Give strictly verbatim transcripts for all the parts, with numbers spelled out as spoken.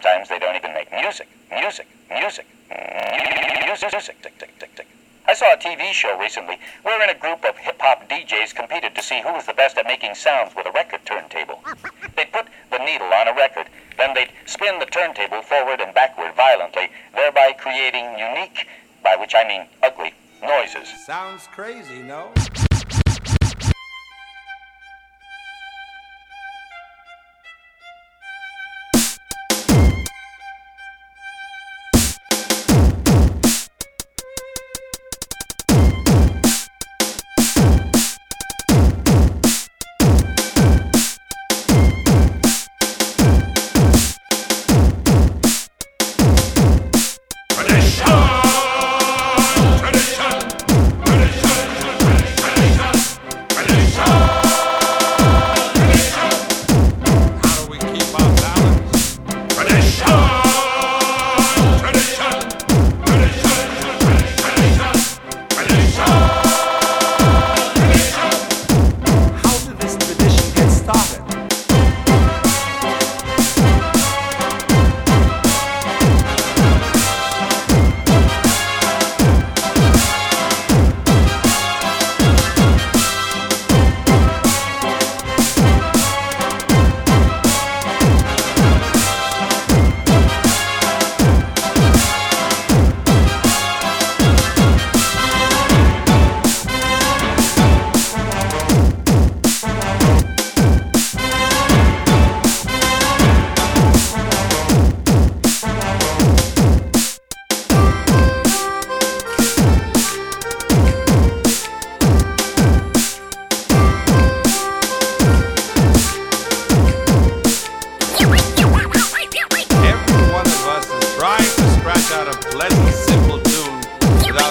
Sometimes they don't even make music. Music. Music. Music. Tick, tick, tick, tick. I saw a T V show recently wherein a group of hip-hop D Js competed to see who was the best at making sounds with a record turntable. They'd put the needle on a record, then they'd spin the turntable forward and backward violently, thereby creating unique, by which I mean ugly, noises. Sounds crazy, no?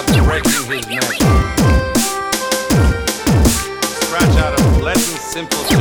Simple.